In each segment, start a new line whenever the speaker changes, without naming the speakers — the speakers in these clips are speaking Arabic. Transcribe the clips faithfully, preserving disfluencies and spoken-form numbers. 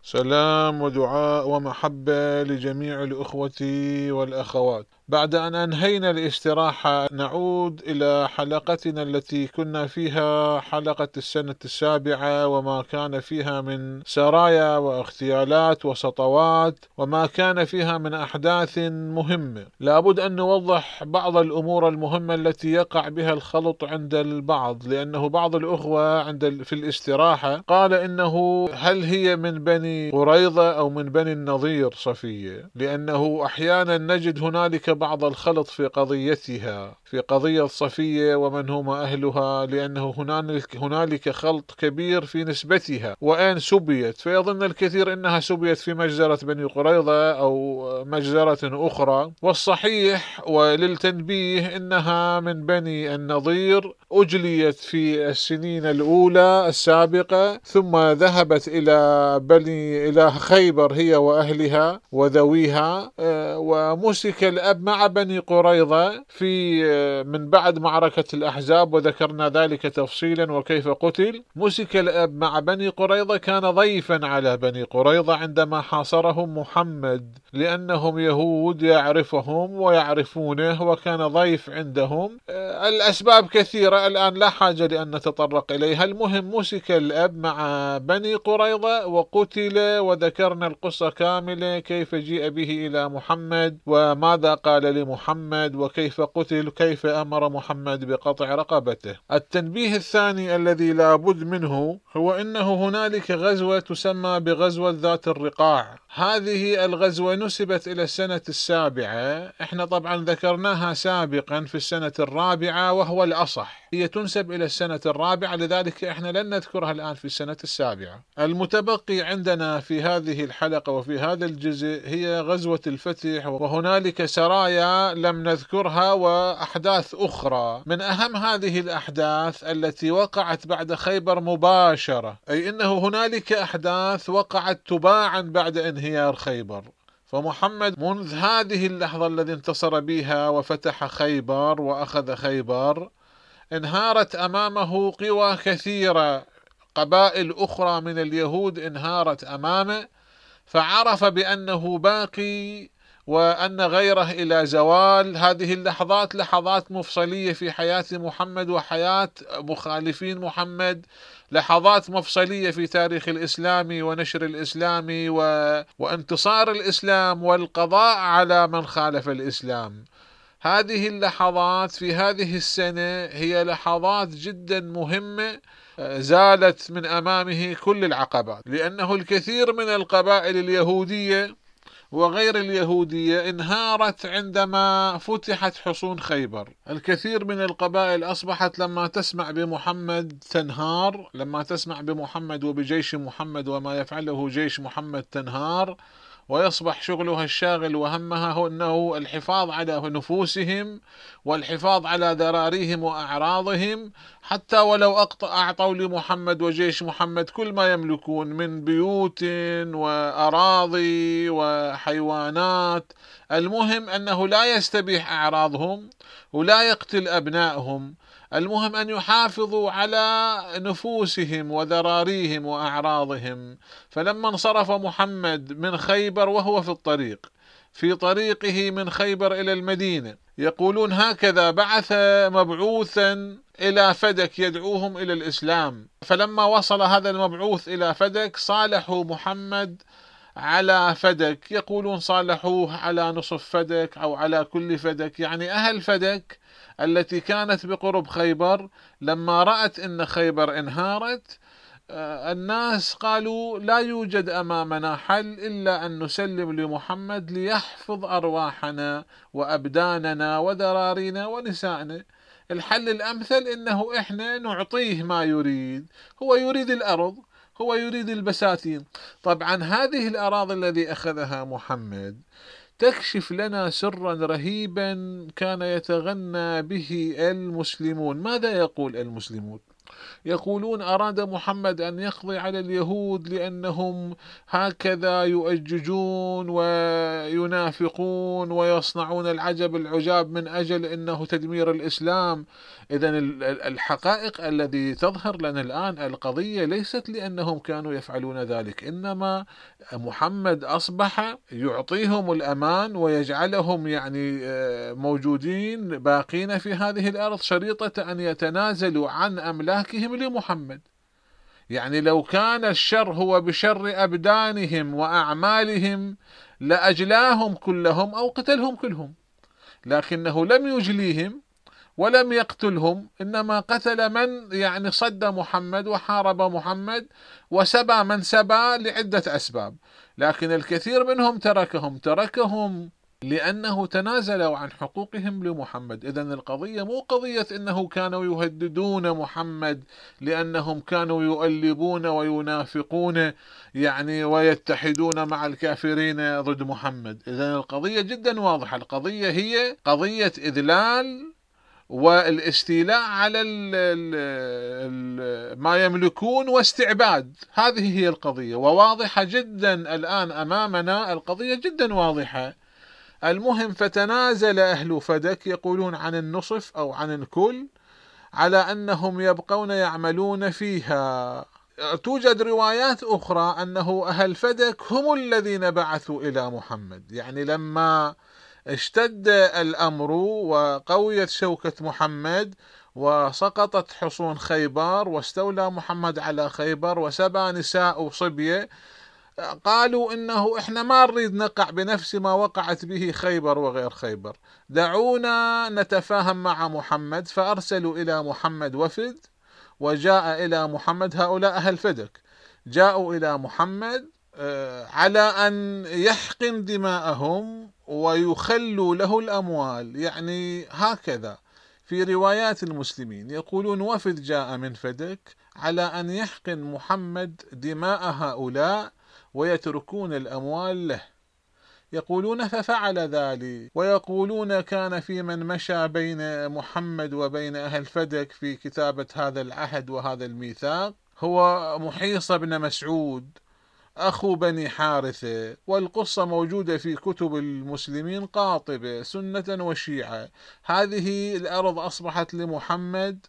سلام ودعاء ومحبة لجميع الأخوة والأخوات. بعد أن أنهينا الاستراحة نعود إلى حلقتنا التي كنا فيها، حلقة السنة السابعة، وما كان فيها من سرايا واغتيالات وسطوات، وما كان فيها من أحداث مهمة. لابد أن نوضح بعض الأمور المهمة التي يقع بها الخلط عند البعض، لأنه بعض الأخوة عند في الاستراحة قال إنه هل هي من بني قريظة أو من بني النضير صفية، لأنه أحيانا نجد هنالك بعض الخلط في قضيتها، في قضية صفية ومن هم أهلها، لأنه هنالك, هنالك خلط كبير في نسبتها وأين سبيت، فيظن الكثير أنها سبيت في مجزرة بني قريظة أو مجزرة أخرى، والصحيح وللتنبيه أنها من بني النضير، أجليت في السنين الأولى السابقة، ثم ذهبت إلى بني إلى خيبر هي وأهلها وذويها، ومسك الأب مع بني قريظة في من بعد معركة الأحزاب، وذكرنا ذلك تفصيلا وكيف قتل. مسك الأب مع بني قريظة، كان ضيفا على بني قريظة عندما حاصرهم محمد، لأنهم يهود يعرفهم ويعرفونه، وكان ضيف عندهم. الأسباب كثيرة الآن لا حاجة لأن نتطرق إليها. المهم مسك الأب مع بني قريظة وقتل، وذكرنا القصة كاملة، كيف جيء به إلى محمد وماذا قال لمحمد وكيف قتل، كيف أمر محمد بقطع رقبته. التنبيه الثاني الذي لا بد منه هو أنه هنالك غزوة تسمى بغزوة ذات الرقاع. هذه الغزوة نسبت إلى السنة السابعة، احنا طبعا ذكرناها سابقا في السنة الرابعة وهو الأصح، هي تنسب إلى السنة الرابعة، لذلك احنا لن نذكرها الآن في السنة السابعة. المتبقي عندنا في هذه الحلقة وفي هذا الجزء هي غزوة الفتح، وهنالك سرايا لم نذكرها وأحداث أخرى. من أهم هذه الأحداث التي وقعت بعد خيبر مباشرة، أي أنه هنالك أحداث وقعت تباعا بعد انهيار خيبر، فمحمد منذ هذه اللحظة التي انتصر بها وفتح خيبر وأخذ خيبر، انهارت أمامه قوى كثيرة، قبائل أخرى من اليهود انهارت أمامه، فعرف بأنه باقي وأن غيره إلى زوال. هذه اللحظات لحظات مفصلية في حياة محمد وحياة مخالفين محمد، لحظات مفصلية في تاريخ الإسلام ونشر الإسلام و... وانتصار الإسلام والقضاء على من خالف الإسلام. هذه اللحظات في هذه السنة هي لحظات جدا مهمة، زالت من أمامه كل العقبات، لأنه الكثير من القبائل اليهودية وغير اليهودية انهارت عندما فتحت حصون خيبر. الكثير من القبائل أصبحت لما تسمع بمحمد تنهار، لما تسمع بمحمد وبجيش محمد وما يفعله جيش محمد تنهار، ويصبح شغلها الشاغل وهمها هو أنه الحفاظ على نفوسهم والحفاظ على ذراريهم وأعراضهم، حتى ولو أعطوا لمحمد وجيش محمد كل ما يملكون من بيوت وأراضي وحيوانات، المهم أنه لا يستبيح أعراضهم ولا يقتل أبنائهم، المهم أن يحافظوا على نفوسهم وذراريهم وأعراضهم. فلما انصرف محمد من خيبر وهو في الطريق، في طريقه من خيبر إلى المدينة، يقولون هكذا بعث مبعوثا إلى فدك يدعوهم إلى الإسلام، فلما وصل هذا المبعوث إلى فدك صالحوا محمد على فدك، يقولون صالحوه على نصف فدك أو على كل فدك، يعني أهل فدك التي كانت بقرب خيبر لما رأت أن خيبر انهارت، الناس قالوا لا يوجد أمامنا حل إلا أن نسلم لمحمد ليحفظ أرواحنا وأبداننا وذرارينا ونسائنا. الحل الأمثل إنه إحنا نعطيه ما يريد، هو يريد الأرض، هو يريد البساتين. طبعا هذه الأراضي الذي أخذها محمد تكشف لنا سرا رهيبا كان يتغنى به المسلمون. ماذا يقول المسلمون؟ يقولون أراد محمد أن يقضي على اليهود لأنهم هكذا يؤججون وينافقون ويصنعون العجب العجاب من أجل أنه تدمير الإسلام. إذن الحقائق الذي تظهر لنا الآن القضية ليست لأنهم كانوا يفعلون ذلك، إنما محمد أصبح يعطيهم الأمان ويجعلهم يعني موجودين باقين في هذه الأرض شريطة أن يتنازلوا عن أملاكهم لمحمد. يعني لو كان الشر هو بشر أبدانهم وأعمالهم لأجلاهم كلهم أو قتلهم كلهم، لكنه لم يجليهم ولم يقتلهم، إنما قتل من يعني صد محمد وحارب محمد وسبى من سبى لعدة أسباب. لكن الكثير منهم تركهم تركهم لأنه تنازلوا عن حقوقهم لمحمد. إذن القضية مو قضية إنه كانوا يهددون محمد لأنهم كانوا يؤلبون وينافقون يعني ويتحدون مع الكافرين ضد محمد. إذن القضية جدا واضحة، القضية هي قضية إذلال والاستيلاء على ال ال ال ما يملكون واستعباد. هذه هي القضية، وواضحة جدا الآن أمامنا، القضية جدا واضحة. المهم فتنازل أهل فدك يقولون عن النصف أو عن الكل على أنهم يبقون يعملون فيها. توجد روايات أخرى أنه أهل فدك هم الذين بعثوا إلى محمد، يعني لما اشتد الأمر وقويت شوكة محمد وسقطت حصون خيبر واستولى محمد على خيبر وسبى نساء وصبية، قالوا إنه إحنا ما نريد نقع بنفس ما وقعت به خيبر وغير خيبر، دعونا نتفاهم مع محمد. فأرسلوا إلى محمد وفد، وجاء إلى محمد هؤلاء أهل فدك، جاءوا إلى محمد على أن يحقن دماءهم ويخلوا له الأموال. يعني هكذا في روايات المسلمين يقولون وفد جاء من فدك على أن يحقن محمد دماء هؤلاء ويتركون الأموال له. يقولون ففعل ذلك، ويقولون كان في من مشى بين محمد وبين أهل فدك في كتابة هذا العهد وهذا الميثاق هو محيص بن مسعود أخو بني حارثة، والقصة موجودة في كتب المسلمين قاطبة سنة وشيعة. هذه الأرض أصبحت لمحمد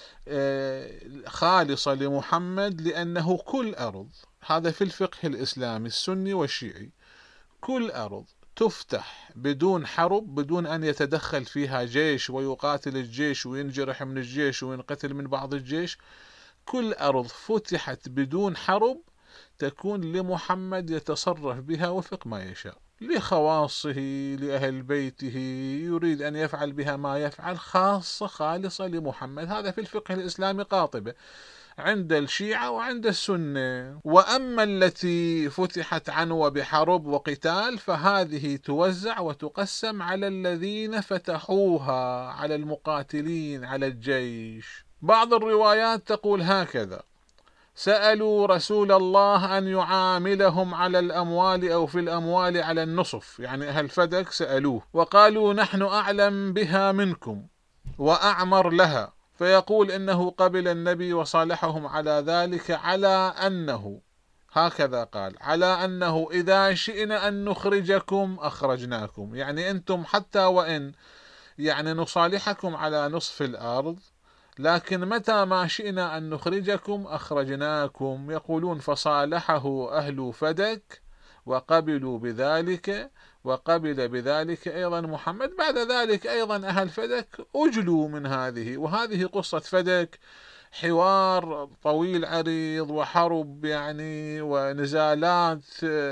خالصة لمحمد، لأنه كل أرض، هذا في الفقه الإسلامي السني والشيعي، كل أرض تفتح بدون حرب، بدون أن يتدخل فيها جيش ويقاتل الجيش وينجرح من الجيش وينقتل من بعض الجيش، كل أرض فتحت بدون حرب تكون لمحمد يتصرف بها وفق ما يشاء، لخواصه لأهل بيته، يريد أن يفعل بها ما يفعل، خاصة خالصة لمحمد. هذا في الفقه الإسلامي قاطبة عند الشيعة وعند السنة. وأما التي فتحت عنوة بحرب وقتال فهذه توزع وتقسم على الذين فتحوها، على المقاتلين، على الجيش. بعض الروايات تقول هكذا: سألوا رسول الله أن يعاملهم على الأموال أو في الأموال على النصف، يعني أهل فدك سألوه وقالوا نحن أعلم بها منكم وأعمر لها، فيقول إنه قبل النبي وصالحهم على ذلك، على أنه هكذا قال، على أنه إذا شئنا أن نخرجكم أخرجناكم، يعني أنتم حتى وإن يعني نصالحكم على نصف الأرض، لكن متى ما شئنا أن نخرجكم أخرجناكم. يقولون فصالحه أهل فدك وقبلوا بذلك، وقبل بذلك أيضا محمد. بعد ذلك أيضا أهل فدك أجلوا من هذه، وهذه قصة فدك، حوار طويل عريض وحرب يعني ونزالات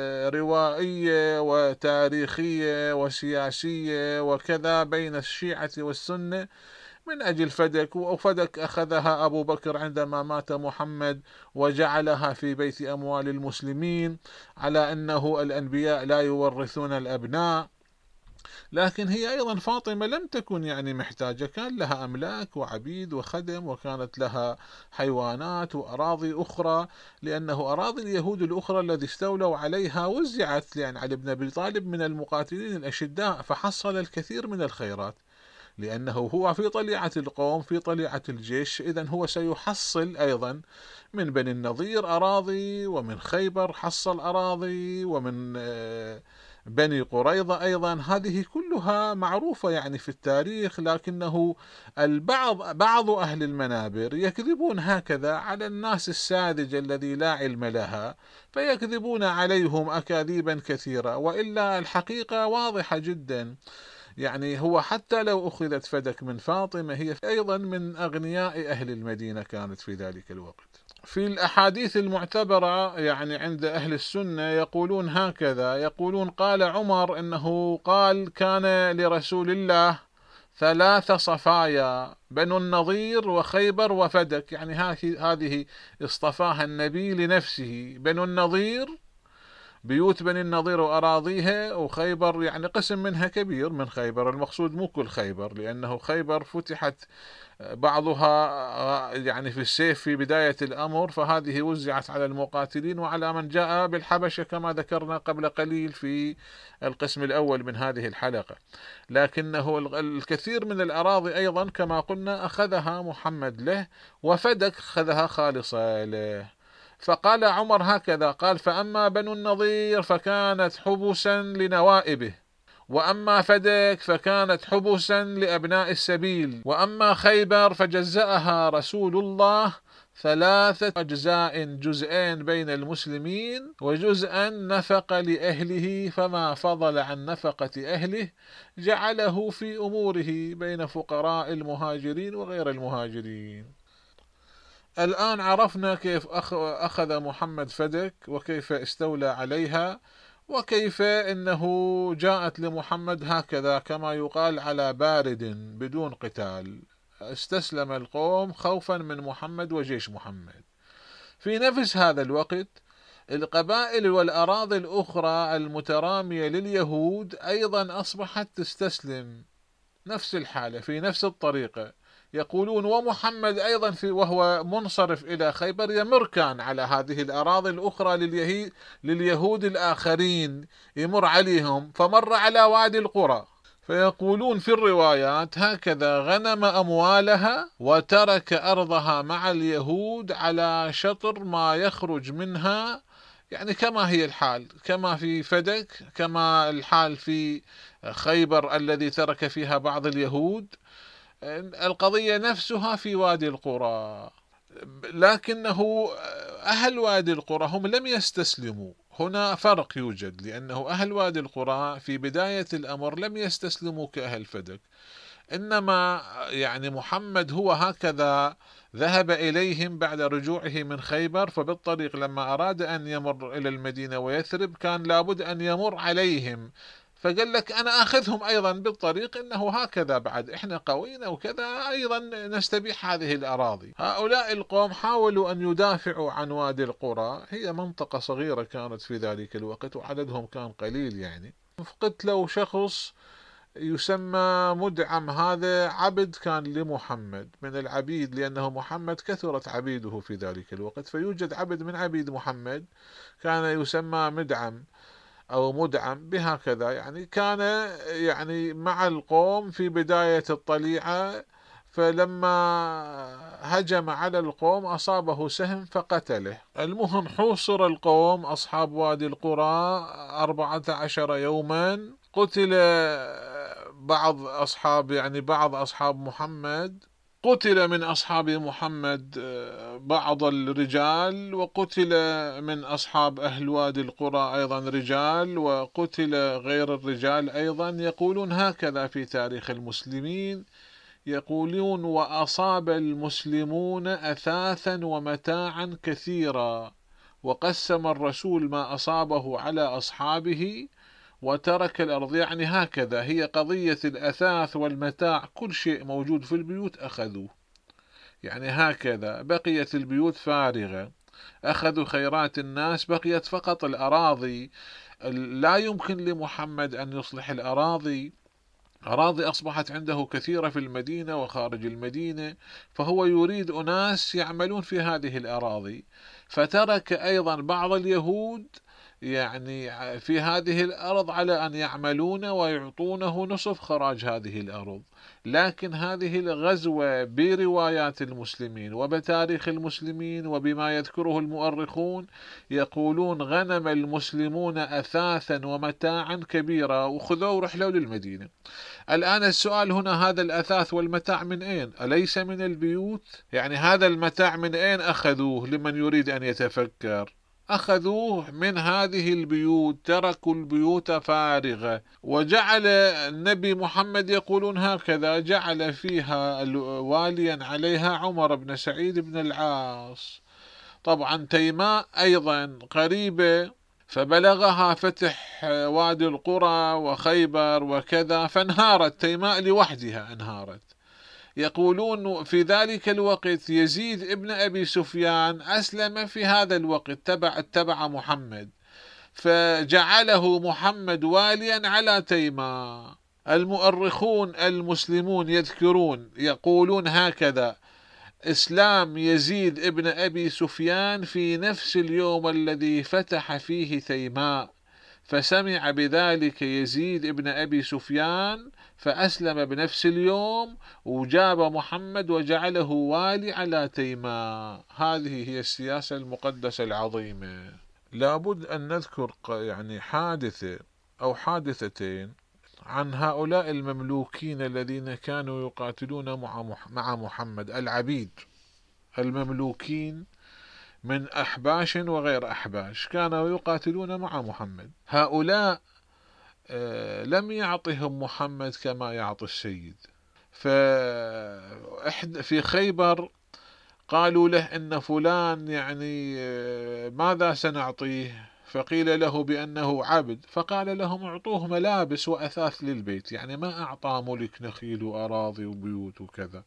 روائية وتاريخية وسياسية وكذا بين الشيعة والسنة من أجل فدك. وفدك أخذها أبو بكر عندما مات محمد وجعلها في بيت أموال المسلمين، على أنه الأنبياء لا يورثون الأبناء. لكن هي أيضا فاطمة لم تكن يعني محتاجة، كان لها أملاك وعبيد وخدم، وكانت لها حيوانات وأراضي أخرى، لأنه أراضي اليهود الأخرى الذي استولوا عليها وزعت يعني علي بن أبي طالب من المقاتلين الأشداء، فحصل الكثير من الخيرات. لأنه هو في طليعة القوم، في طليعة الجيش، إذن هو سيحصل أيضا من بني النضير أراضي، ومن خيبر حصل أراضي، ومن بني قريظة أيضا. هذه كلها معروفة يعني في التاريخ، لكنه البعض بعض أهل المنابر يكذبون هكذا على الناس الساذجة الذي لا علم لها، فيكذبون عليهم أكاذيبا كثيرة، وإلا الحقيقة واضحة جدا. يعني هو حتى لو أخذت فدك من فاطمة، هي أيضا من أغنياء أهل المدينة كانت في ذلك الوقت. في الأحاديث المعتبرة يعني عند أهل السنة يقولون هكذا، يقولون قال عمر إنه قال كان لرسول الله ثلاث صفايا، بنو النضير وخيبر وفدك، يعني هذه اصطفاها النبي لنفسه. بنو النضير بيوت بني النضير وأراضيها، وخيبر يعني قسم منها كبير من خيبر، المقصود مو كل خيبر، لأنه خيبر فتحت بعضها يعني في السيف في بداية الأمر، فهذه وزعت على المقاتلين وعلى من جاء بالحبشة كما ذكرنا قبل قليل في القسم الأول من هذه الحلقة. لكنه الكثير من الأراضي أيضا كما قلنا أخذها محمد له، وفدك أخذها خالصة له. فقال عمر هكذا قال: فأما بنو النضير فكانت حبسا لنوائبه، وأما فدك فكانت حبسا لأبناء السبيل، وأما خيبر فجزأها رسول الله ثلاثة أجزاء، جزءين بين المسلمين وجزءا نفق لأهله، فما فضل عن نفقة أهله جعله في أموره بين فقراء المهاجرين وغير المهاجرين. الآن عرفنا كيف أخذ محمد فدك، وكيف استولى عليها، وكيف إنه جاءت لمحمد هكذا كما يقال على بارد بدون قتال، استسلم القوم خوفا من محمد وجيش محمد. في نفس هذا الوقت القبائل والأراضي الأخرى المترامية لليهود أيضا أصبحت تستسلم، نفس الحالة في نفس الطريقة. يقولون ومحمد أيضا في وهو منصرف إلى خيبر يمر كان على هذه الأراضي الأخرى لليهود الآخرين، يمر عليهم، فمر على وادي القرى. فيقولون في الروايات هكذا: غنم أموالها وترك أرضها مع اليهود على شطر ما يخرج منها، يعني كما هي الحال، كما في فدك، كما الحال في خيبر الذي ترك فيها بعض اليهود. القضية نفسها في وادي القرى، لكنه أهل وادي القرى هم لم يستسلموا. هنا فرق يوجد، لأنه أهل وادي القرى في بداية الأمر لم يستسلموا كأهل فدك، إنما يعني محمد هو هكذا ذهب إليهم بعد رجوعه من خيبر، فبالطريق لما أراد أن يمر إلى المدينة ويثرب كان لابد أن يمر عليهم، فقال لك أنا أخذهم أيضا بالطريق، إنه هكذا بعد إحنا قوينا وكذا أيضا نستبيح هذه الأراضي. هؤلاء القوم حاولوا أن يدافعوا عن وادي القرى، هي منطقة صغيرة كانت في ذلك الوقت وعددهم كان قليل يعني. قتلوا شخص يسمى مدعم، هذا عبد كان لمحمد من العبيد، لأنه محمد كثرت عبيده في ذلك الوقت، فيوجد عبد من عبيد محمد كان يسمى مدعم أو مدعم بهكذا، يعني كان يعني مع القوم في بداية الطليعة، فلما هجم على القوم أصابه سهم فقتله. المهم حوصر القوم أصحاب وادي القرى أربعة عشر يوما، قتل بعض أصحاب يعني بعض أصحاب محمد، قتل من أصحاب محمد بعض الرجال، وقتل من أصحاب أهل وادي القرى أيضا رجال، وقتل غير الرجال أيضا. يقولون هكذا في تاريخ المسلمين، يقولون وأصاب المسلمون أثاثا ومتاعا كثيرا، وقسم الرسول ما أصابه على أصحابه وترك الأرض. يعني هكذا هي قضية الأثاث والمتاع، كل شيء موجود في البيوت أخذوه، يعني هكذا بقيت البيوت فارغة، أخذوا خيرات الناس، بقيت فقط الأراضي. لا يمكن لمحمد أن يصلح الأراضي، أراضي أصبحت عنده كثيرة في المدينة وخارج المدينة، فهو يريد أناس يعملون في هذه الأراضي، فترك أيضا بعض اليهود يعني في هذه الأرض على أن يعملون ويعطونه نصف خراج هذه الأرض. لكن هذه الغزوة بروايات المسلمين وبتاريخ المسلمين وبما يذكره المؤرخون يقولون غنم المسلمون أثاثا ومتاعا كبيرا وخذوا ورحلوا للمدينة. الآن السؤال هنا، هذا الأثاث والمتاع من أين؟ أليس من البيوت؟ يعني هذا المتاع من أين أخذوه؟ لمن يريد أن يتفكر، أخذوه من هذه البيوت، تركوا البيوت فارغة، وجعل النبي محمد يقولون هكذا، جعل فيها واليا عليها عمر بن سعيد بن العاص. طبعا تيماء أيضا قريبة، فبلغها فتح وادي القرى وخيبر وكذا، فانهارت تيماء لوحدها، انهارت. يقولون في ذلك الوقت يزيد ابن أبي سفيان أسلم في هذا الوقت، تبع اتبع محمد، فجعله محمد واليا على تيماء. المؤرخون المسلمون يذكرون يقولون هكذا: إسلام يزيد ابن أبي سفيان في نفس اليوم الذي فتح فيه تيماء، فسمع بذلك يزيد ابن أبي سفيان فأسلم بنفس اليوم، وجاب محمد وجعله والي على تيماء. هذه هي السياسة المقدسة العظيمة. لابد أن نذكر يعني حادثة أو حادثتين عن هؤلاء المملوكين الذين كانوا يقاتلون مع محمد، العبيد المملوكين من أحباش وغير أحباش، كانوا يقاتلون مع محمد. هؤلاء لم يعطهم محمد كما يعطي السيد. ففي خيبر قالوا له إن فلان يعني ماذا سنعطيه؟ فقيل له بأنه عبد، فقال لهم اعطوه ملابس وأثاث للبيت، يعني ما أعطى ملك نخيل وأراضي وبيوت وكذا،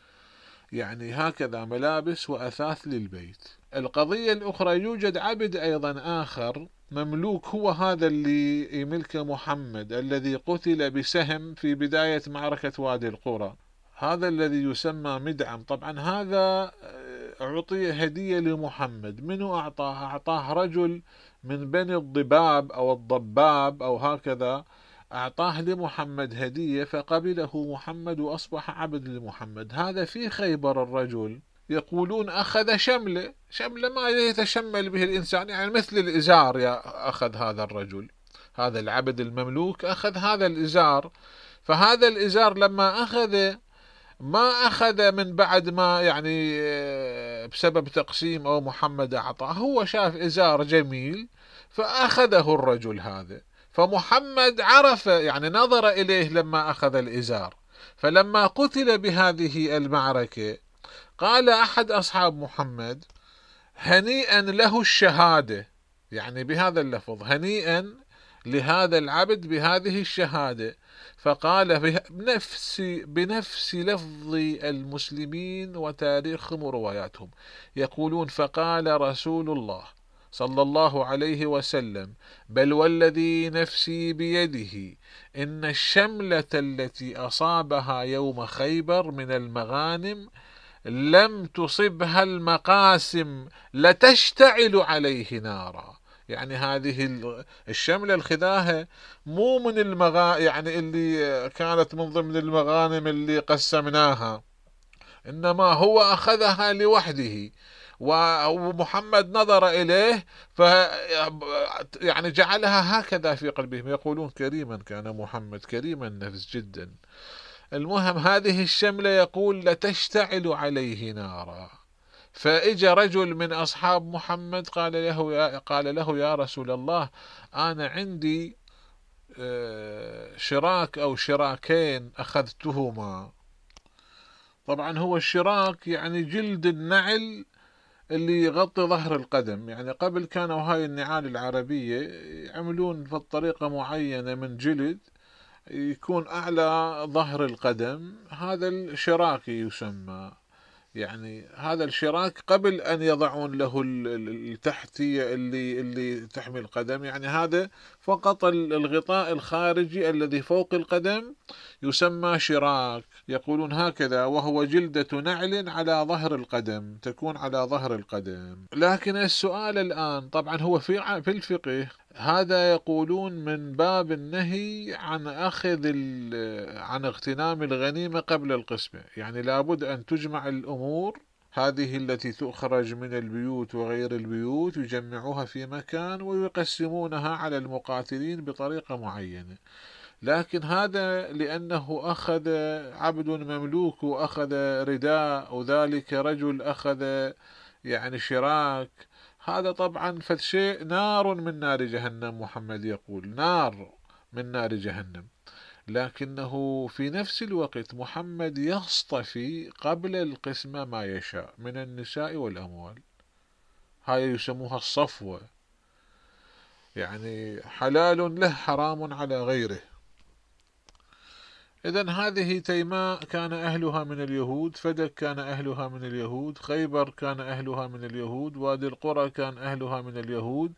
يعني هكذا ملابس وأثاث للبيت. القضية الأخرى، يوجد عبد أيضا آخر مملوك، هو هذا اللي يملك محمد الذي قتل بسهم في بداية معركة وادي القرى، هذا الذي يسمى مدعم. طبعا هذا أعطي هدية لمحمد. منو أعطاه؟ أعطاه رجل من بني الضباب أو الضباب أو هكذا، أعطاه لمحمد هدية، فقبله محمد وأصبح عبد لمحمد. هذا في خيبر. الرجل يقولون أخذ شملة، شملة ما يتشمل به الإنسان، يعني مثل الإزار، يا أخذ هذا الرجل، هذا العبد المملوك أخذ هذا الإزار. فهذا الإزار لما أخذ، ما أخذ من بعد ما يعني بسبب تقسيم أو محمد أعطاه، هو شاف إزار جميل فأخذه الرجل هذا. فمحمد عرف، يعني نظر إليه لما أخذ الإزار. فلما قتل بهذه المعركة قال أحد أصحاب محمد: هنيئا له الشهادة، يعني بهذا اللفظ، هنيئا لهذا العبد بهذه الشهادة. فقال بنفس بنفس لفظ المسلمين وتاريخهم ورواياتهم، يقولون: فقال رسول الله صلى الله عليه وسلم: بل والذي نفسي بيده إن الشملة التي أصابها يوم خيبر من المغانم لم تصبها المقاسم لتشتعل عليه نارا. يعني هذه الشملة الخذاها مو من المغا يعني اللي كانت من ضمن المغانم اللي قسمناها، إنما هو أخذها لوحده، ومحمد نظر إليه ف يعني جعلها هكذا في قلبهم. يقولون كريما كان محمد، كريم النفس جدا. المهم هذه الشملة يقول لتشتعل عليه نارا. فإجا رجل من أصحاب محمد قال له يا, قال له يا رسول الله، أنا عندي شراك أو شراكين أخذتهما. طبعا هو الشراك يعني جلد النعل اللي يغطي ظهر القدم، يعني قبل كانوا هاي النعال العربية يعملون في طريقة معينة من جلد يكون أعلى ظهر القدم، هذا الشراك يسمى. يعني هذا الشراك قبل أن يضعون له التحتية اللي اللي تحمي القدم، يعني هذا فقط الغطاء الخارجي الذي فوق القدم يسمى شراك. يقولون هكذا، وهو جلدة نعل على ظهر القدم، تكون على ظهر القدم. لكن السؤال الآن، طبعا هو في في الفقه هذا يقولون من باب النهي عن أخذ عن اغتنام الغنيمة قبل القسمة، يعني لابد أن تجمع الأمور هذه التي تخرج من البيوت وغير البيوت، يجمعوها في مكان ويقسمونها على المقاتلين بطريقة معينة. لكن هذا لأنه أخذ عبد مملوك وأخذ رداء، وذلك رجل أخذ يعني شراك، هذا طبعا فشيء نار من نار جهنم. محمد يقول نار من نار جهنم، لكنه في نفس الوقت محمد يصطفي قبل القسمة ما يشاء من النساء والأموال. هاي يسموها الصفوة، يعني حلال له حرام على غيره. إذن هذه تيماء كان أهلها من اليهود، فدك كان أهلها من اليهود، خيبر كان أهلها من اليهود، وادي القرى كان أهلها من اليهود.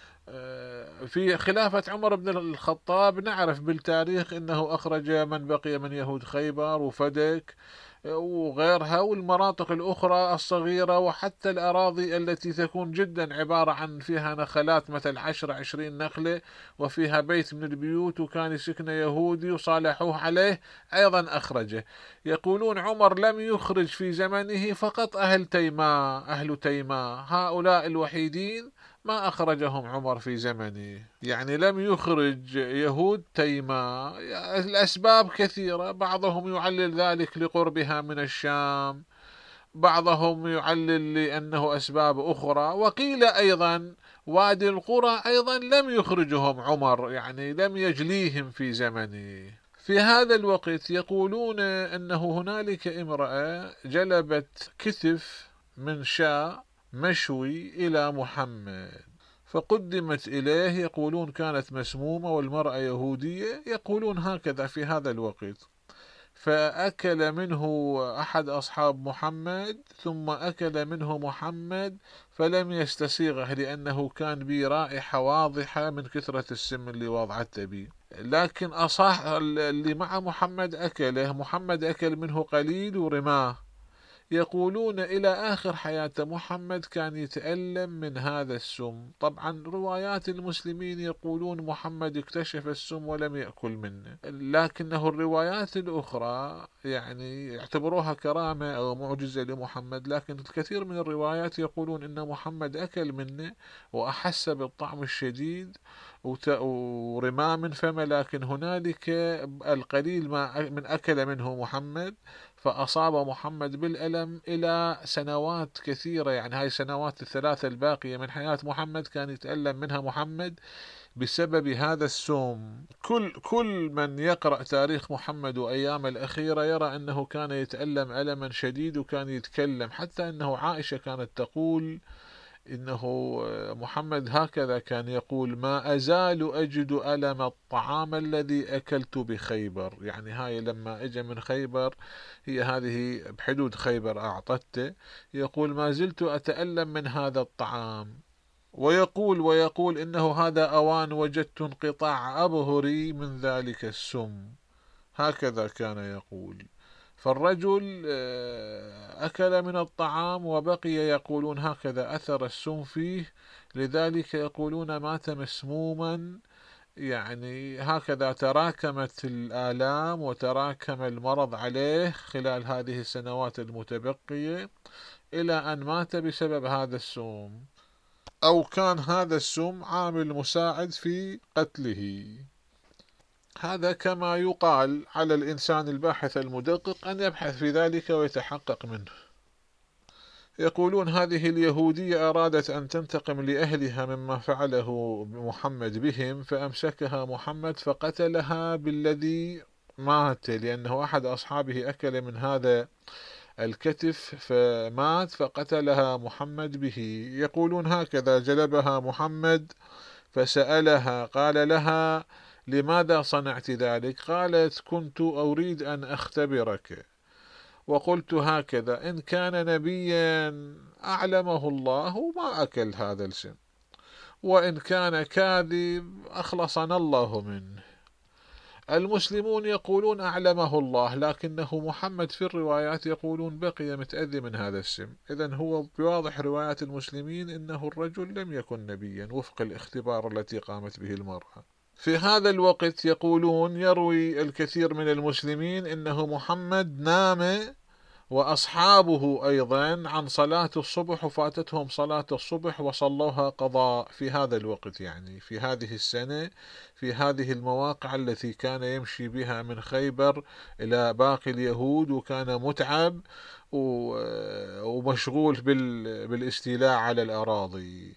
في خلافة عمر بن الخطاب نعرف بالتاريخ أنه أخرج من بقي من يهود خيبر وفدك وغيرها، والمناطق الأخرى الصغيرة، وحتى الأراضي التي تكون جدا عبارة عن فيها نخلات مثل عشر عشرين نخلة وفيها بيت من البيوت وكان يسكن يهودي وصالحوه عليه أيضا أخرجه. يقولون عمر لم يخرج في زمنه فقط أهل تيماء، أهل تيماء هؤلاء الوحيدين ما أخرجهم عمر في زمنه، يعني لم يخرج يهود تيماء. الأسباب كثيرة، بعضهم يعلل ذلك لقربها من الشام، بعضهم يعلل لأنه أسباب أخرى، وقيل أيضا وادي القرى أيضا لم يخرجهم عمر، يعني لم يجليهم في زمنه. في هذا الوقت يقولون أنه هنالك امرأة جلبت كتف من شاء مشوي إلى محمد فقدمت إليه، يقولون كانت مسمومة والمرأة يهودية، يقولون هكذا في هذا الوقت. فأكل منه أحد أصحاب محمد ثم أكل منه محمد فلم يستسيغه لأنه كان به رائحة واضحة من كثرة السم اللي وضعته به. لكن أصح اللي مع محمد أكله، محمد أكل منه قليل ورماه. يقولون إلى آخر حياة محمد كان يتألم من هذا السم. طبعا روايات المسلمين يقولون محمد اكتشف السم ولم يأكل منه، لكنه الروايات الأخرى يعني يعتبروها كرامة أو معجزة لمحمد، لكن الكثير من الروايات يقولون إن محمد أكل منه وأحس بالطعم الشديد ورماه من فمه، لكن هنالك القليل ما من أكل منه محمد فأصاب محمد بالألم إلى سنوات كثيرة. يعني هاي السنوات الثلاثة الباقية من حياة محمد كان يتألم منها محمد بسبب هذا السم. كل كل من يقرأ تاريخ محمد وأيام الأخيرة يرى أنه كان يتألم ألما شديد وكان يتكلم، حتى أنه عائشة كانت تقول إنه محمد هكذا كان يقول: ما أزال أجد ألم الطعام الذي أكلت بخيبر. يعني هاي لما أجى من خيبر، هي هذه بحدود خيبر أعطته، يقول ما زلت أتألم من هذا الطعام. ويقول ويقول إنه هذا أوان وجدت انقطاع أبهري من ذلك السم. هكذا كان يقول. فالرجل أكل من الطعام وبقي، يقولون هكذا أثر السم فيه، لذلك يقولون مات مسموما. يعني هكذا تراكمت الآلام وتراكم المرض عليه خلال هذه السنوات المتبقية إلى أن مات بسبب هذا السم، أو كان هذا السم عامل مساعد في قتله. هذا كما يقال على الإنسان الباحث المدقق أن يبحث في ذلك ويتحقق منه. يقولون هذه اليهودية أرادت أن تنتقم لأهلها مما فعله محمد بهم، فأمسكها محمد فقتلها بالذي مات، لأنه أحد أصحابه أكل من هذا الكتف فمات فقتلها محمد به. يقولون هكذا جلبها محمد فسألها، قال لها: لماذا صنعت ذلك؟ قالت: كنت أريد أن أختبرك، وقلت هكذا: إن كان نبيا أعلمه الله ما أكل هذا السم، وإن كان كاذب أخلصنا الله منه. المسلمون يقولون أعلمه الله، لكنه محمد في الروايات يقولون بقي متأذي من هذا السم. إذن هو بواضح روايات المسلمين إنه الرجل لم يكن نبيا وفق الاختبار التي قامت به المرأة. في هذا الوقت يقولون يروي الكثير من المسلمين إنه محمد نام وأصحابه أيضا عن صلاة الصبح، وفاتتهم صلاة الصبح وصلوها قضاء في هذا الوقت، يعني في هذه السنة، في هذه المواقع التي كان يمشي بها من خيبر إلى باقي اليهود، وكان متعب ومشغول بالاستيلاء على الأراضي.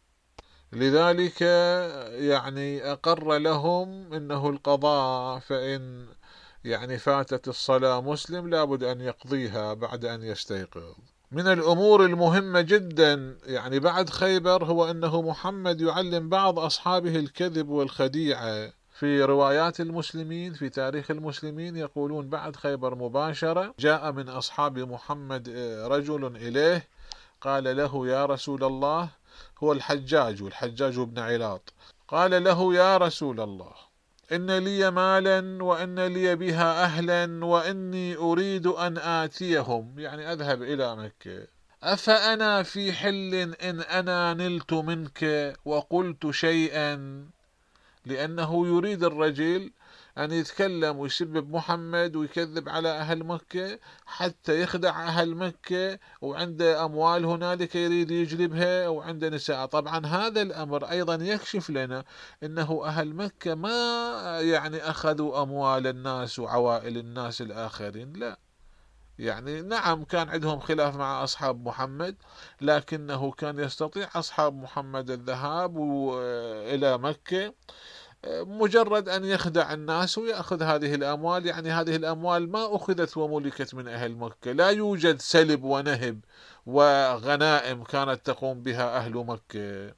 لذلك يعني أقر لهم إنه القضاء، فإن يعني فاتت الصلاة مسلم لابد أن يقضيها بعد أن يستيقظ. من الأمور المهمة جدا يعني بعد خيبر هو أنه محمد يعلم بعض أصحابه الكذب والخديعة. في روايات المسلمين في تاريخ المسلمين يقولون بعد خيبر مباشرة جاء من أصحاب محمد رجل إليه قال له يا رسول الله، هو الحجاج والحجاج بن علاط، قال له يا رسول الله إن لي مالا وإن لي بها أهلا وإني أريد أن آتيهم، يعني أذهب إلى مكة، أفأنا في حل إن أنا نلت منك وقلت شيئا؟ لأنه يريد الرجل أن يتكلم ويسبب محمد ويكذب على أهل مكة حتى يخدع أهل مكة، وعنده أموال هنالك يريد يجلبها وعنده نساء. طبعا هذا الأمر أيضا يكشف لنا أنه أهل مكة ما يعني أخذوا أموال الناس وعوائل الناس الآخرين، لا، يعني نعم كان عندهم خلاف مع أصحاب محمد، لكنه كان يستطيع أصحاب محمد الذهاب إلى مكة مجرد أن يخدع الناس ويأخذ هذه الأموال. يعني هذه الأموال ما أخذت وملكت من أهل مكة، لا يوجد سلب ونهب وغنائم كانت تقوم بها أهل مكة.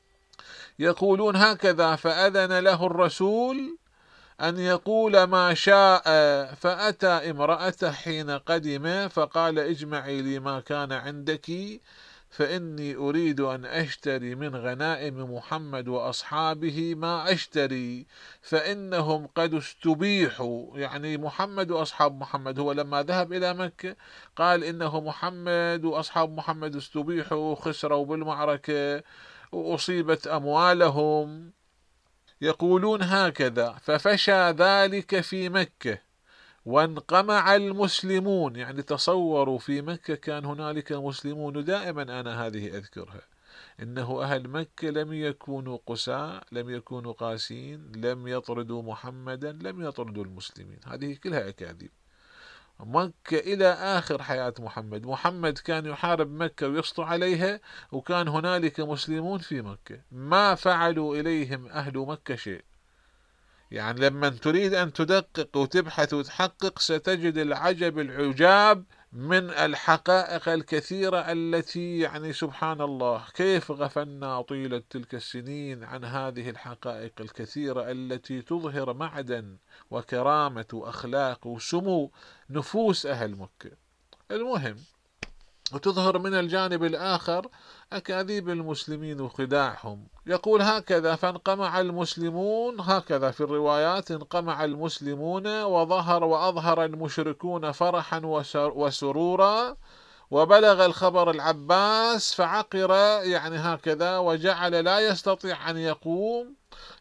يقولون هكذا فأذن له الرسول أن يقول ما شاء، فأتى امرأته حين قدم فقال اجمعي لي ما كان عندك فإني أريد أن أشتري من غنائم محمد وأصحابه ما أشتري، فإنهم قد استبيحوا. يعني محمد وأصحاب محمد، هو لما ذهب إلى مكة قال إنه محمد وأصحاب محمد استبيحوا، خسروا بالمعركة وأصيبت أموالهم. يقولون هكذا ففشى ذلك في مكة وانقمع المسلمون. يعني تصوروا في مكة كان هنالك مسلمون، دائما أنا هذه أذكرها، إنه أهل مكة لم يكونوا قساء، لم يكونوا قاسين، لم يطردوا محمدا، لم يطردوا المسلمين، هذه كلها أكاذيب. مكة إلى آخر حياة محمد، محمد كان يحارب مكة ويسطو عليها، وكان هنالك مسلمون في مكة ما فعلوا إليهم أهل مكة شيء. يعني لما تريد أن تدقق وتبحث وتحقق ستجد العجب العجاب من الحقائق الكثيرة التي يعني سبحان الله كيف غفلنا طيلة تلك السنين عن هذه الحقائق الكثيرة التي تظهر معدن وكرامة وأخلاق وسمو نفوس أهل مكة. المهم، وتظهر من الجانب الآخر أكاذيب المسلمين وخداعهم. يقول هكذا فانقمع المسلمون، هكذا في الروايات انقمع المسلمون وظهر وأظهر المشركون فرحا وسرورا، وبلغ الخبر العباس فعقر، يعني هكذا، وجعل لا يستطيع أن يقوم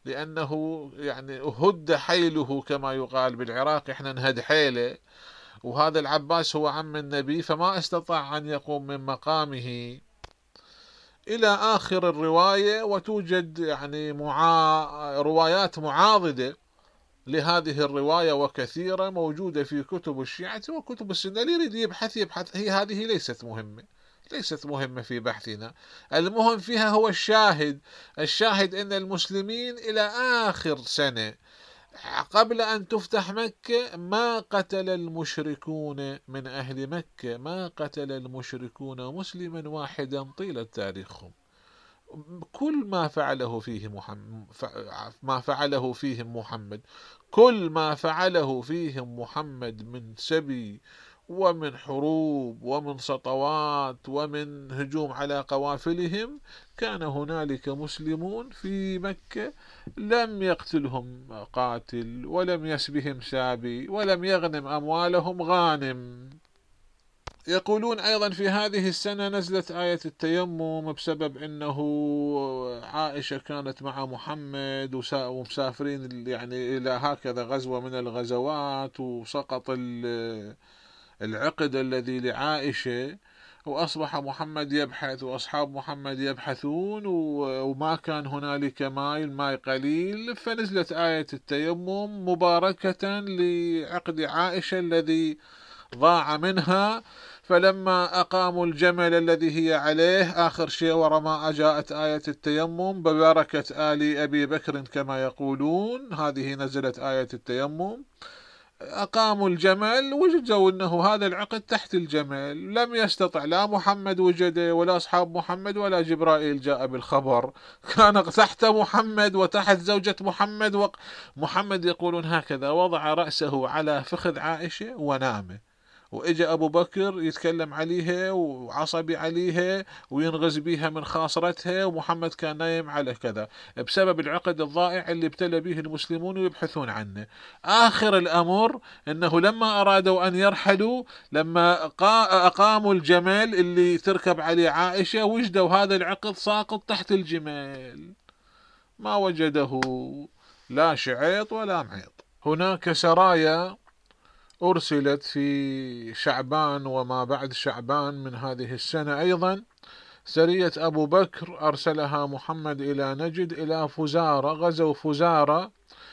لأنه يعني هد حيله كما يقال بالعراق، احنا نهد حيله، وهذا العباس هو عم النبي فما استطاع أن يقوم من مقامه إلى آخر الرواية. وتوجد يعني معا... روايات معاضدة لهذه الرواية وكثيرة موجودة في كتب الشيعة وكتب السنة. اللي يريد يبحث يبحث، هي هذه ليست مهمة، ليست مهمة في بحثنا. المهم فيها هو الشاهد، الشاهد أن المسلمين إلى آخر سنة قبل أن تفتح مكة ما قتل المشركون من أهل مكة، ما قتل المشركون مسلما واحدا طيلة تاريخهم. كل ما فعله فيه محمد، ما فعله فيهم محمد، كل ما فعله فيهم محمد من سبي ومن حروب ومن سطوات ومن هجوم على قوافلهم، كان هنالك مسلمون في مكة لم يقتلهم قاتل ولم يسبهم سابي ولم يغنم أموالهم غانم. يقولون أيضا في هذه السنة نزلت آية التيمم بسبب أنه عائشة كانت مع محمد ومسافرين يعني إلى هكذا غزوة من الغزوات، وسقط العقد الذي لعائشة، وأصبح محمد يبحث وأصحاب محمد يبحثون وما كان هنالك ماء، الماء قليل، فنزلت آية التيمم مباركة لعقد عائشة الذي ضاع منها. فلما أقاموا الجمل الذي هي عليه آخر شيء ورما جاءت آية التيمم ببركة آل أبي بكر كما يقولون، هذه نزلت آية التيمم. أقاموا الجمل، وجدوا أنه هذا العقد تحت الجمل، لم يستطع لا محمد وجده ولا أصحاب محمد ولا جبرائيل جاء بالخبر، كان تحت محمد وتحت زوجة محمد. ومحمد يقولون هكذا وضع رأسه على فخذ عائشة ونام، وإجى أبو بكر يتكلم عليها وعصبي عليها وينغز بيها من خاصرتها، ومحمد كان نايم على كذا بسبب العقد الضائع اللي ابتلى به المسلمون ويبحثون عنه. آخر الأمر أنه لما أرادوا أن يرحلوا، لما أقاموا الجمال اللي تركب عليه عائشة، وجدوا هذا العقد ساقط تحت الجمال، ما وجده لا شعيط ولا معيط. هناك سرايا أرسلت في شعبان وما بعد شعبان من هذه السنة أيضا. سرية أبو بكر أرسلها محمد إلى نجد، إلى فزارة، غزوا فزارة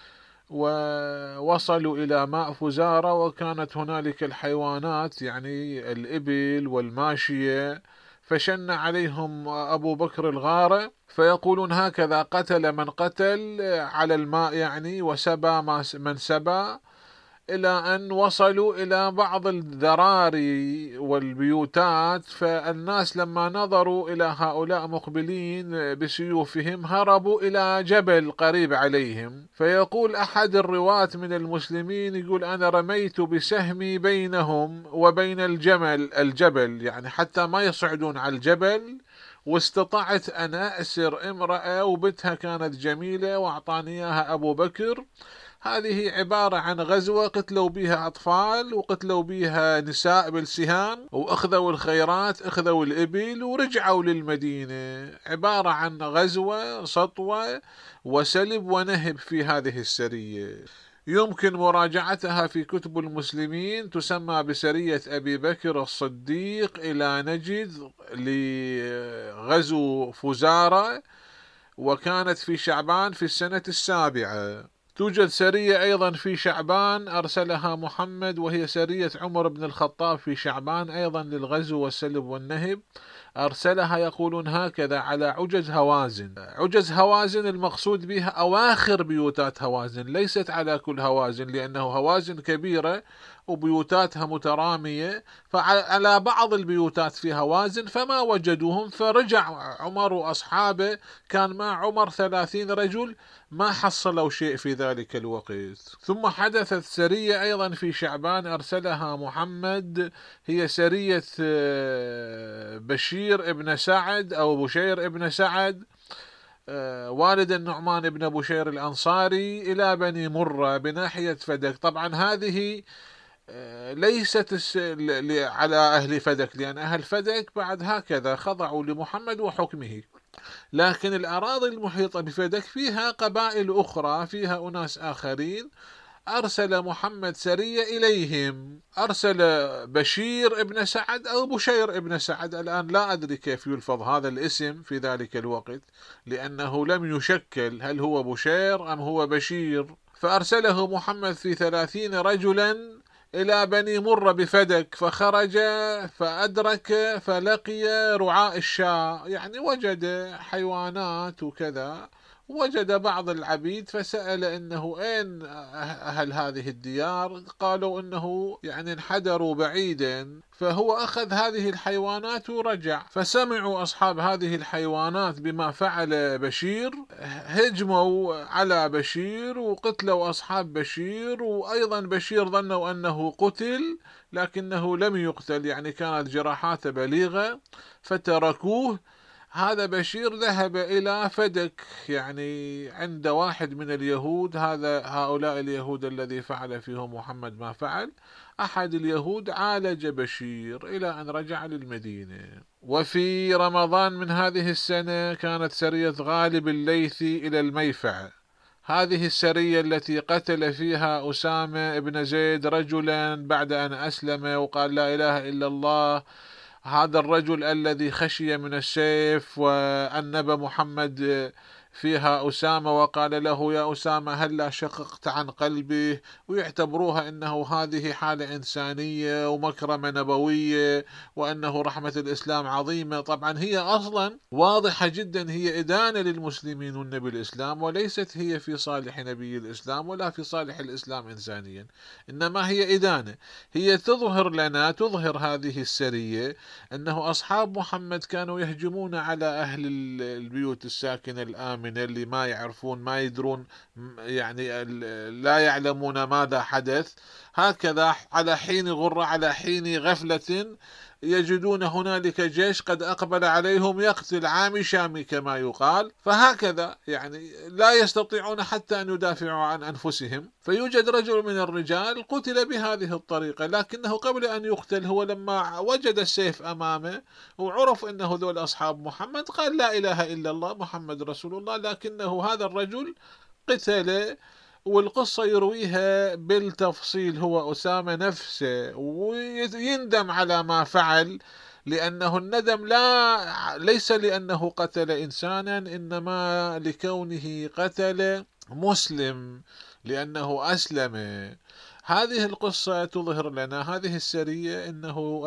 ووصلوا إلى ماء فزارة، وكانت هنالك الحيوانات يعني الإبل والماشية، فشن عليهم أبو بكر الغارة، فيقولون هكذا قتل من قتل على الماء يعني، وسبى من سبى، إلى أن وصلوا إلى بعض الذراري والبيوتات. فالناس لما نظروا إلى هؤلاء مقبلين بسيوفهم هربوا إلى جبل قريب عليهم. فيقول أحد الرواة من المسلمين، يقول أنا رميت بسهمي بينهم وبين الجمل الجبل يعني حتى ما يصعدون على الجبل، واستطعت أن أأسر امرأة وبتها كانت جميلة وأعطاني إياها أبو بكر. هذه عبارة عن غزوة قتلوا بها أطفال وقتلوا بها نساء بالسهام، وأخذوا الخيرات، أخذوا الإبل ورجعوا للمدينة. عبارة عن غزوة سطوة وسلب ونهب في هذه السرية، يمكن مراجعتها في كتب المسلمين، تسمى بسرية أبي بكر الصديق إلى نجد لغزو فزارة، وكانت في شعبان في السنة السابعة. توجد سرية أيضا في شعبان أرسلها محمد، وهي سرية عمر بن الخطاب في شعبان أيضا للغزو والسلب والنهب. أرسلها يقولون هكذا على عجز هوازن. عجز هوازن المقصود بها أواخر بيوتات هوازن، ليست على كل هوازن، لأنه هوازن كبيرة وبيوتاتها مترامية، فعلى بعض البيوتات في هوازن فما وجدوهم، فرجع عمر وأصحابه، كان مع عمر ثلاثين رجل، ما حصلوا شيء في ذلك الوقت. ثم حدثت سرية أيضا في شعبان أرسلها محمد، هي سرية بشير ابن سعد أو بشير ابن سعد والد النعمان بن بشير الأنصاري، إلى بني مرة بناحية فدك. طبعا هذه ليست على أهل فدك، لأن أهل فدك بعد هكذا خضعوا لمحمد وحكمه، لكن الأراضي المحيطة بفدك فيها قبائل أخرى، فيها أناس آخرين. أرسل محمد سرية إليهم، أرسل بشير ابن سعد أو بشير ابن سعد، الآن لا أدري كيف يلفظ هذا الاسم في ذلك الوقت، لأنه لم يشكل هل هو بشير أم هو بشير. فأرسله محمد في ثلاثين رجلا إلى بني مرة بفدك، فخرج فأدرك فلقي رعاء الشاة، يعني وجد حيوانات وكذا، وجد بعض العبيد فسأل إنه أين أهل هذه الديار؟ قالوا إنه يعني انحدروا بعيدا، فهو أخذ هذه الحيوانات ورجع. فسمعوا أصحاب هذه الحيوانات بما فعل بشير، هجموا على بشير وقتلوا أصحاب بشير، وأيضا بشير ظنوا أنه قتل لكنه لم يقتل، يعني كانت جراحاته بليغة فتركوه. هذا بشير ذهب إلى فدك، يعني عند واحد من اليهود، هذا هؤلاء اليهود الذي فعل فيهم محمد ما فعل، أحد اليهود عالج بشير إلى أن رجع للمدينة. وفي رمضان من هذه السنة كانت سرية غالب الليثي إلى الميفع، هذه السرية التي قتل فيها أسامة بن زيد رجلا بعد أن أسلم وقال لا إله إلا الله. هذا الرجل الذي خشي من السيف وأنب محمد فيها أسامة وقال له يا أسامة هلا شققت عن قلبه، ويعتبروها أنه هذه حالة إنسانية ومكرمة نبوية وأنه رحمة الإسلام عظيمة. طبعا هي أصلا واضحة جدا هي إدانة للمسلمين والنبي الإسلام، وليست هي في صالح نبي الإسلام ولا في صالح الإسلام إنسانيا، إنما هي إدانة. هي تظهر لنا تظهر هذه السرية أنه أصحاب محمد كانوا يهجمون على أهل البيوت الساكنة الآمنة اللي ما يعرفون ما يدرون، يعني لا يعلمون ماذا حدث، هكذا على حين غرة على حين غفلة يجدون هنالك جيش قد أقبل عليهم يقتل عامي شامي كما يقال، فهكذا يعني لا يستطيعون حتى أن يدافعوا عن أنفسهم. فيوجد رجل من الرجال قتل بهذه الطريقة، لكنه قبل أن يقتل هو لما وجد السيف أمامه وعرف أنه ذول أصحاب محمد قال لا إله إلا الله محمد رسول الله، لكنه هذا الرجل قتل. والقصة يرويها بالتفصيل هو أسامة نفسه، ويندم على ما فعل، لأنه الندم لا ليس لأنه قتل إنسانا، إنما لكونه قتل مسلم لأنه أسلم. هذه القصة تظهر لنا هذه السرية أنه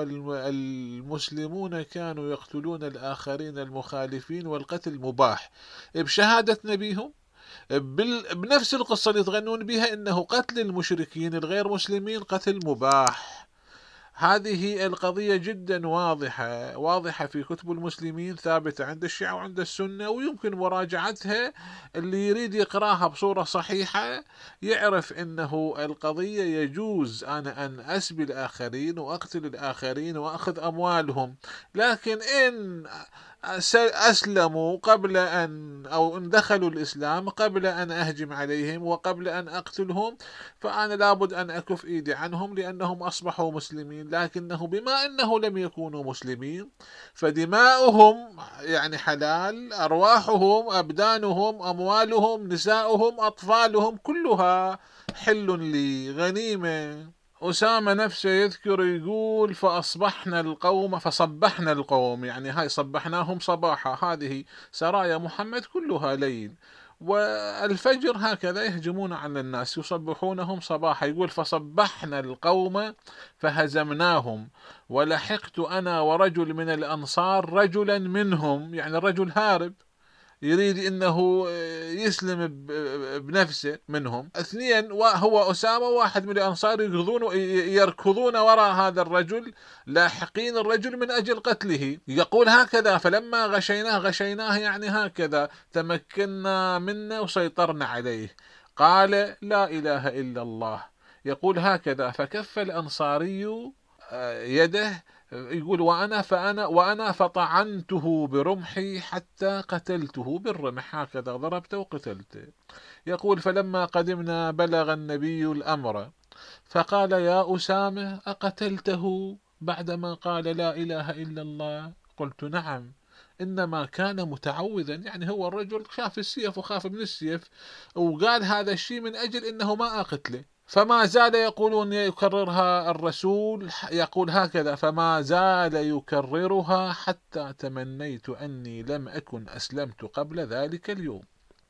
المسلمون كانوا يقتلون الآخرين المخالفين والقتل مباح بشهادة نبيهم، بنفس القصة اللي تغنون بها أنه قتل المشركين الغير مسلمين قتل مباح. هذه القضية جدا واضحة واضحة في كتب المسلمين، ثابتة عند الشيعة وعند السنة، ويمكن مراجعتها. اللي يريد يقراها بصورة صحيحة يعرف أنه القضية يجوز أنا أن أسبي الآخرين وأقتل الآخرين وأخذ أموالهم، لكن إن أسلموا قبل أن أو إن دخلوا الإسلام قبل أن أهجم عليهم وقبل أن أقتلهم فأنا لابد أن أكف إيدي عنهم لأنهم أصبحوا مسلمين. لكنه بما أنه لم يكونوا مسلمين فدماؤهم يعني حلال، أرواحهم أبدانهم أموالهم نساؤهم أطفالهم كلها حل لي غنيمة. أسامة نفسه يذكر يقول فأصبحنا القوم فصبحنا القوم، يعني هاي صبحناهم صباحا، هذه سرايا محمد كلها ليل، والفجر هكذا يهجمون على الناس يصبحونهم صباحا. يقول فصبحنا القوم فهزمناهم ولحقت أنا ورجل من الأنصار رجلا منهم، يعني الرجل هارب يريد انه يسلم بنفسه منهم. اثنين هو اسامه واحد من الانصار يركضون يركضون وراء هذا الرجل لاحقين الرجل من اجل قتله. يقول هكذا فلما غشيناه غشيناه يعني هكذا تمكنا منه وسيطرنا عليه. قال لا اله الا الله. يقول هكذا فكف الانصاري يده، يقول وأنا فأنا وأنا فطعنته برمحي حتى قتلته بالرمح، هكذا ضربته وقتلته. يقول فلما قدمنا بلغ النبي الأمر فقال يا أسامة أقتلته بعدما قال لا إله إلا الله؟ قلت نعم، إنما كان متعوذا، يعني هو الرجل شاف السيف وخاف من السيف وقال هذا الشيء من أجل إنه ما أقتله. فما زال يقولون يكررها الرسول، يقول هكذا فما زال يكررها حتى تمنيت أني لم أكن أسلمت قبل ذلك اليوم.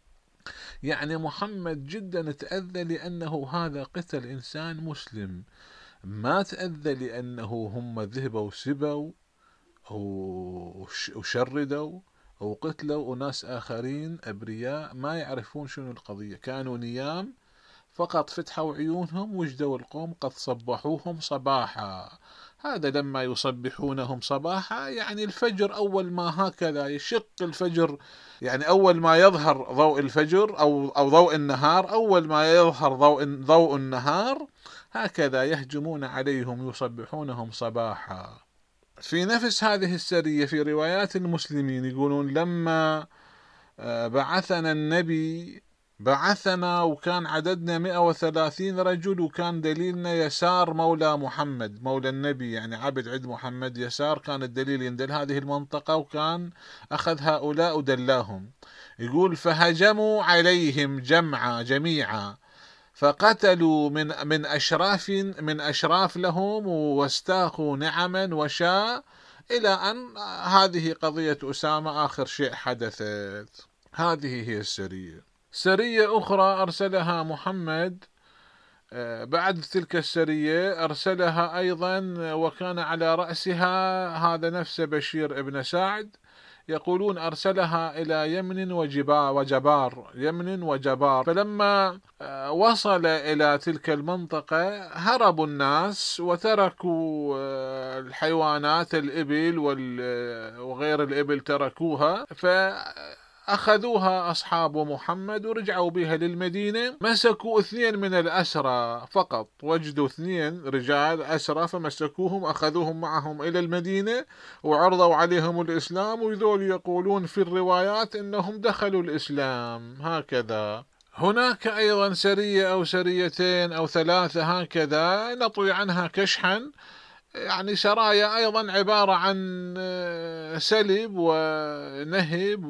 يعني محمد جدا تأذى لأنه هذا قتل إنسان مسلم، ما تأذى لأنه هم ذهبوا سبوا وشردوا وقتلوا أناس آخرين أبرياء ما يعرفون شنو القضية، كانوا نيام فقط فتحوا عيونهم وجدوا القوم قد صبحوهم صباحا. هذا لما يصبحونهم صباحا يعني الفجر أول ما هكذا يشق الفجر، يعني أول ما يظهر ضوء الفجر أو أو ضوء النهار، أول ما يظهر ضوء ضوء النهار هكذا يهجمون عليهم يصبحونهم صباحا. في نفس هذه السرية في روايات المسلمين يقولون لما بعثنا النبي بعثنا وكان عددنا مئة وثلاثين رجل، وكان دليلنا يسار مولى محمد مولى النبي، يعني عبد عند محمد يسار كان الدليل يندل هذه المنطقة، وكان أخذ هؤلاء ودلاهم. يقول فهجموا عليهم جمعا جميعا فقتلوا من من أشراف من أشراف لهم واستاقوا نعما وشاء، إلى أن هذه قضية أسامة آخر شيء حدثت. هذه هي السرية. سرية أخرى أرسلها محمد بعد تلك السرية، أرسلها أيضا وكان على رأسها هذا نفس بشير ابن سعد. يقولون أرسلها إلى يمن وجبار وجبار يمن وجبار. فلما وصل إلى تلك المنطقة هربوا الناس وتركوا الحيوانات الإبل وغير الإبل تركوها، ف أخذوها أصحاب محمد ورجعوا بها للمدينة. مسكوا اثنين من الأسرى فقط، وجدوا اثنين رجال أسرى فمسكوهم أخذوهم معهم إلى المدينة وعرضوا عليهم الإسلام، وذول يقولون في الروايات إنهم دخلوا الإسلام. هكذا هناك أيضا سرية أو سريتين أو ثلاثة هكذا نطوي عنها كشحا، يعني سرايا أيضا عبارة عن سلب ونهب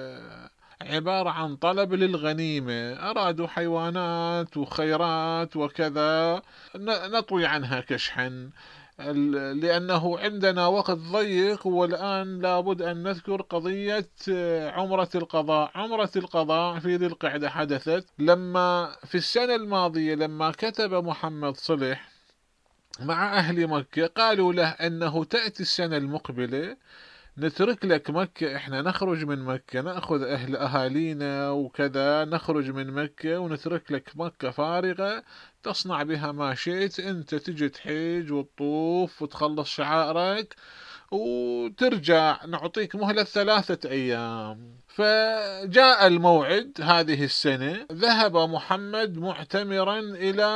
وعبارة عن طلب للغنيمة، أرادوا حيوانات وخيرات وكذا، نطوي عنها كشحا لأنه عندنا وقت ضيق. والآن لابد أن نذكر قضية عمرة القضاء. عمرة القضاء في ذي القعدة حدثت لما في السنة الماضية لما كتب محمد صلح مع أهل مكة، قالوا له أنه تأتي السنة المقبلة نترك لك مكة، إحنا نخرج من مكة نأخذ أهل أهالينا وكذا، نخرج من مكة ونترك لك مكة فارغة تصنع بها ما شئت، أنت تجي تحج وتطوف وتخلص شعائرك وترجع، نعطيك مهلة ثلاثة أيام. فجاء الموعد هذه السنة، ذهب محمد معتمرا إلى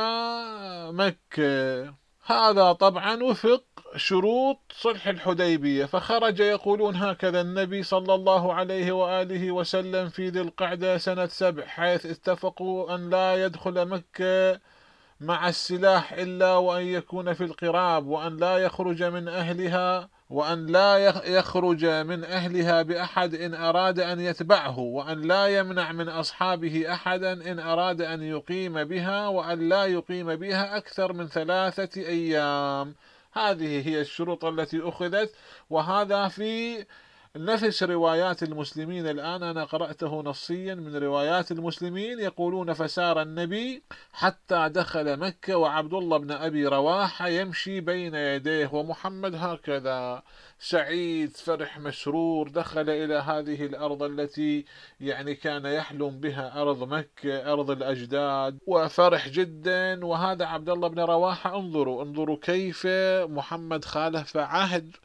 مكة. هذا طبعا وفق شروط صلح الحديبية، فخرج يقولون هكذا النبي صلى الله عليه وآله وسلم في ذي القعدة سنة سبع، حيث اتفقوا أن لا يدخل مكة مع السلاح إلا وأن يكون في القراب، وأن لا يخرج من أهلها وأن لا يخرج من أهلها بأحد إن أراد أن يتبعه، وأن لا يمنع من أصحابه أحدا إن أراد أن يقيم بها، وأن لا يقيم بها أكثر من ثلاثة أيام. هذه هي الشروط التي أخذت، وهذا في نفس روايات المسلمين. الآن أنا قرأته نصيا من روايات المسلمين، يقولون فسار النبي حتى دخل مكة وعبد الله بن أبي رواحة يمشي بين يديه، ومحمد هكذا سعيد فرح مسرور دخل إلى هذه الأرض التي يعني كان يحلم بها، أرض مكة أرض الأجداد، وفرح جدا. وهذا عبد الله بن رواحة، انظروا انظروا كيف محمد خالف عهد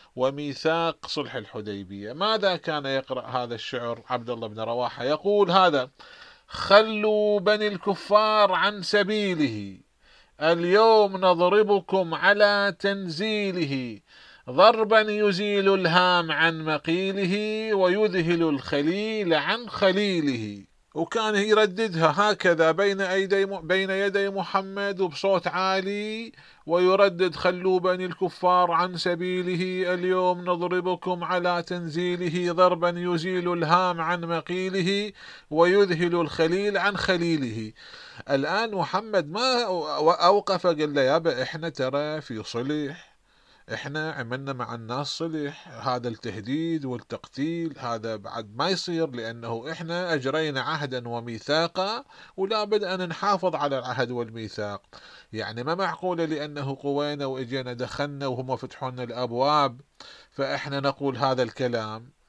وميثاق صلح الحديبية. ماذا كان يقرأ هذا الشعر عبد الله بن رواحة؟ يقول هذا: خلوا بني الكفار عن سبيله، اليوم نضربكم على تنزيله، ضربا يزيل الهام عن مقيله ويذهل الخليل عن خليله. وكان يرددها هكذا بين يدي بين يدي محمد وبصوت عالي، ويردد: خلوا بني الكفار عن سبيله، اليوم نضربكم على تنزيله، ضربا يزيل الهام عن مقيله ويذهل الخليل عن خليله. الآن محمد ما أوقف قال له: يابا إحنا ترى في صلح، احنا عملنا مع الناس صلح، هذا التهديد والتقتيل هذا بعد ما يصير، لأنه احنا أجرينا عهدا وميثاقا ولا بد أن نحافظ على العهد والميثاق. يعني ما معقولة لأنه قوينا وإجينا دخلنا وهم فتحونا الأبواب فإحنا نقول هذا الكلام.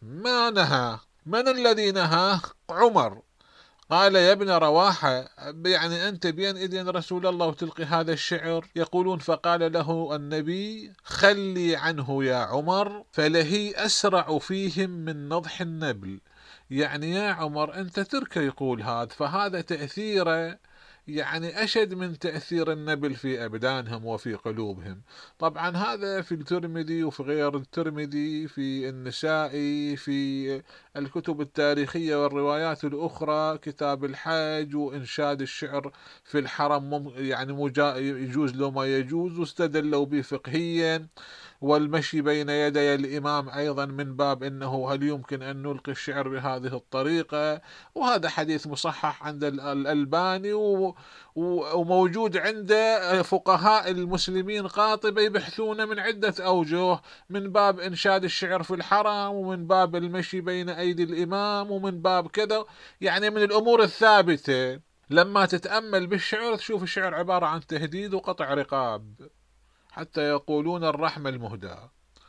ما نهى. من الذي نهى؟ عمر. قال يا ابن رواحة، يعني أنت بين إذن رسول الله وتلقي هذا الشعر؟ يقولون فقال له النبي خلي عنه يا عمر فلهي أسرع فيهم من نضح النبل. يعني يا عمر أنت تركه يقول هذا، فهذا تأثيره يعني أشد من تأثير النبل في أبدانهم وفي قلوبهم. طبعا هذا في الترمذي وفي غير الترمذي، في النسائي، في الكتب التاريخية والروايات الأخرى، كتاب الحج وإنشاد الشعر في الحرم يعني مجا يجوز له ما يجوز، واستدلوا به فقهيا. والمشي بين يدي الإمام أيضا من باب أنه هل يمكن أن نلقي الشعر بهذه الطريقة، وهذا حديث مصحح عند الألباني وموجود عند فقهاء المسلمين قاطبة يبحثون من عدة أوجه، من باب إنشاد الشعر في الحرم، ومن باب المشي بين أيدي الإمام، ومن باب كذا، يعني من الأمور الثابتة. لما تتأمل بالشعر تشوف الشعر عبارة عن تهديد وقطع رقاب، حتى يقولون الرحمة المهداة.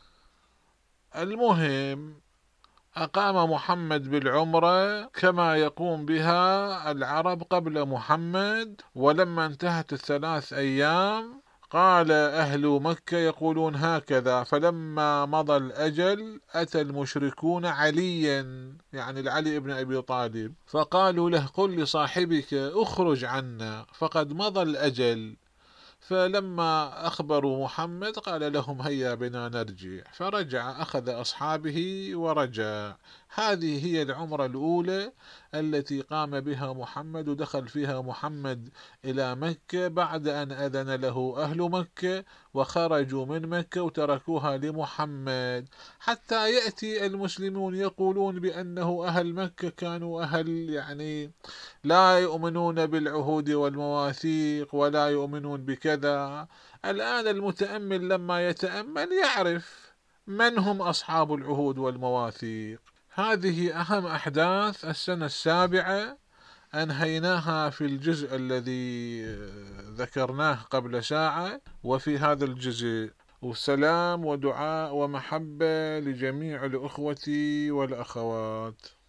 المهم أقام محمد بالعمرة كما يقوم بها العرب قبل محمد، ولما انتهت الثلاث أيام قال أهل مكة يقولون هكذا، فلما مضى الأجل أتى المشركون عليا، يعني العلي بن أبي طالب، فقالوا له قل لصاحبك اخرج عنا فقد مضى الأجل. فلما أخبروا محمد قال لهم هيا بنا نرجع، فرجع أخذ أصحابه ورجع. هذه هي العمرة الأولى التي قام بها محمد، ودخل فيها محمد إلى مكة بعد أن أذن له أهل مكة وخرجوا من مكة وتركوها لمحمد، حتى يأتي المسلمون يقولون بأنه أهل مكة كانوا أهل يعني لا يؤمنون بالعهود والمواثيق ولا يؤمنون بكذا. الآن المتأمل لما يتأمل يعرف من هم أصحاب العهود والمواثيق. هذه أهم أحداث السنة السابعة أنهيناها في الجزء الذي ذكرناه قبل ساعة، وفي هذا الجزء وسلام ودعاء ومحبة لجميع الأخوة والأخوات.